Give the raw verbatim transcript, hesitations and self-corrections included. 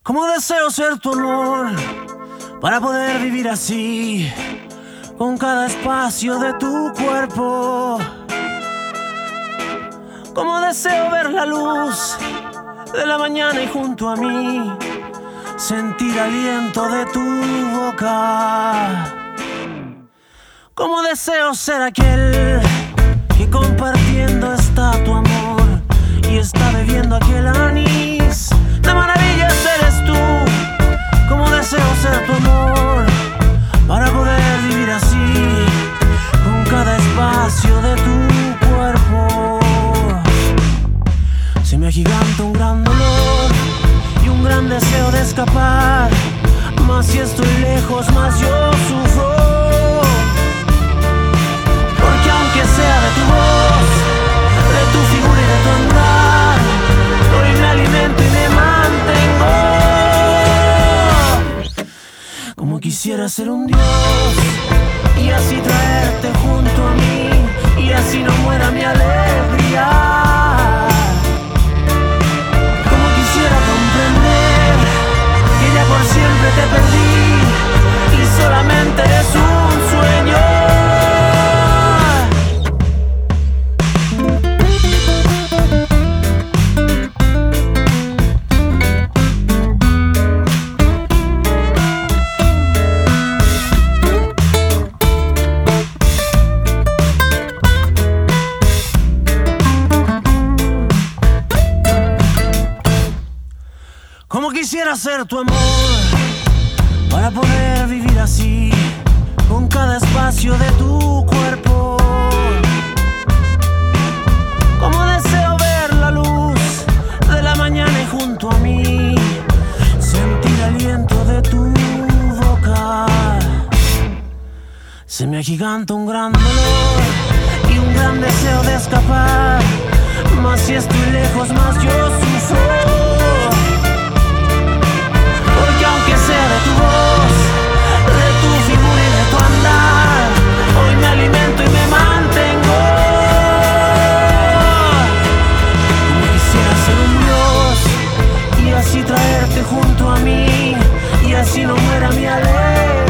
Cómo deseo ser tu amor para poder vivir así, con cada espacio de tu cuerpo. Cómo deseo ver la luz de la mañana y junto a mí sentir aliento de tu boca. Cómo deseo ser aquel que compartiendo está tu amor y está bebiendo aquel anís de maravillas. Eres tú. Cómo deseo ser tu amor para poder vivir así, con cada espacio de tu cuerpo. Se me agiganta un gran dolor y un gran deseo de escapar, más si estoy lejos, más yo sufro. Porque aunque sea de tu voz, de tu figura y de tu andar, hoy me alimento y me mantengo. Como quisiera ser un dios y así traerte junto a mí, y así no muera mi alegría. Como quisiera comprender que ya por siempre te perdí y solamente eres un sueño. Como quisiera ser tu amor para poder vivir así, con cada espacio de tu cuerpo. Como deseo ver la luz de la mañana y junto a mí sentir aliento de tu boca. Se me agiganta un gran dolor y un gran deseo de escapar, más si estoy lejos, más yo sufro. Aunque sea de tu voz, de tu figura y de tu andar, hoy me alimento y me mantengo. Como quisiera ser un dios y así traerte junto a mí, y así no muera mi alegría.